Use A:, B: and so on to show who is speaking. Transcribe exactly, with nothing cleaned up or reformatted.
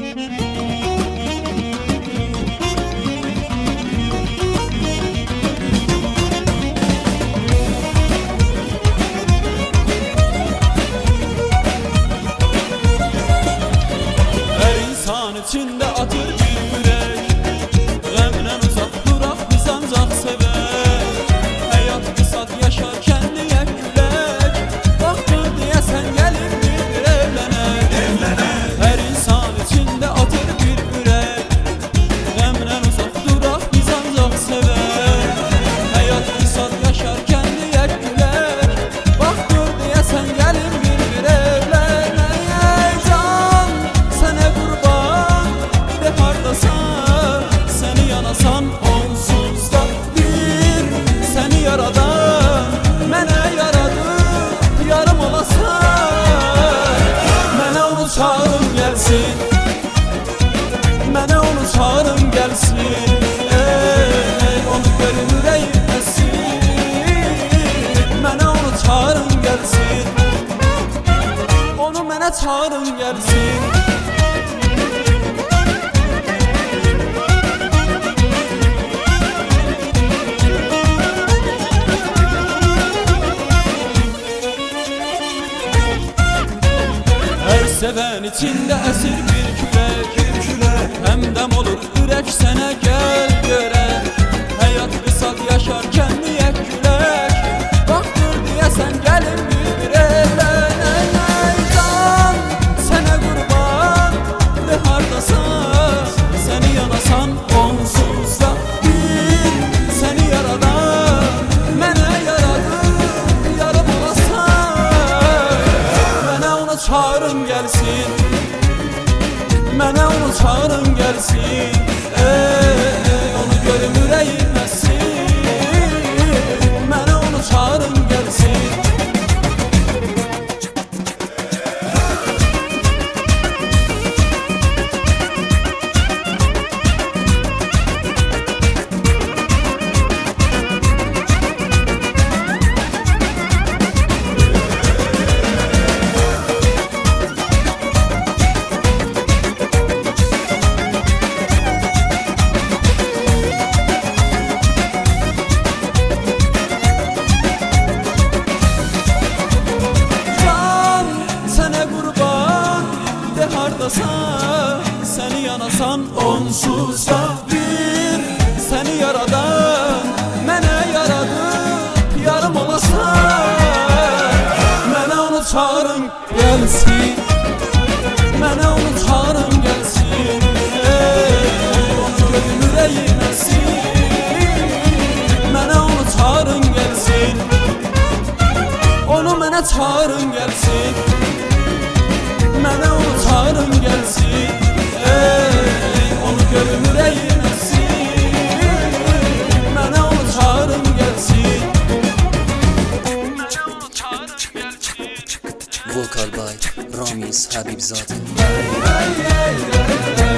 A: İçinde atır bir yürek, Gamden uzak durak biz ancak sever. Hayat kısat yaşarken niye gülek, Baktır diye sen gelin bir evlenek. Evlenek. Her insan içinde atır bir yürek, Gamden uzak durak biz ancak sever. Hayat kısat yaşarken niye gülek, Baktır diye sen gelin bir evlenek. Can sana kurban, seni yanasan onsuzda bir, seni yaradan mene yaradı, yarım olasan. Mene onu çağırın gelsin, mene onu çağırın gelsin. Ey, onu görün yüreğim esin, mene onu çağırın gelsin, onu mene çağırın gelsin. Seven içinde esir bir külek, bir külek. Hem dem olur yürek sana gel görek. Hayat kısat yaşarken niye gülek, Baktır diye sen gelin bir evlenek. Can sana kurban, de hardasan, seni yanasan onsuzda bir, seni yaradan mene yaradı, yarım olasan. Mene ona çağırın gelsin, mene onu çağırın gelsin. Ey, onu görüm yüreğim esin, mene onu çağırın gelsin. Seni yanasan onsuzda bir, seni yaradan mene yaradı, yarım olasan. Mene onu çağırın gelsin, mene onu çağırın gelsin. Ey, onu görün yüreğim esin, mene onu çağırın gelsin, onu mene çağırın gelsin, mene onu çağırın gelsin. Ey, onu görüm yüreğim esin, mene onu çağırın gelsin, mene onu çağırın gelsin.
B: Vocal by Ramiz Habibzade.
A: Hey, hey, hey, hey.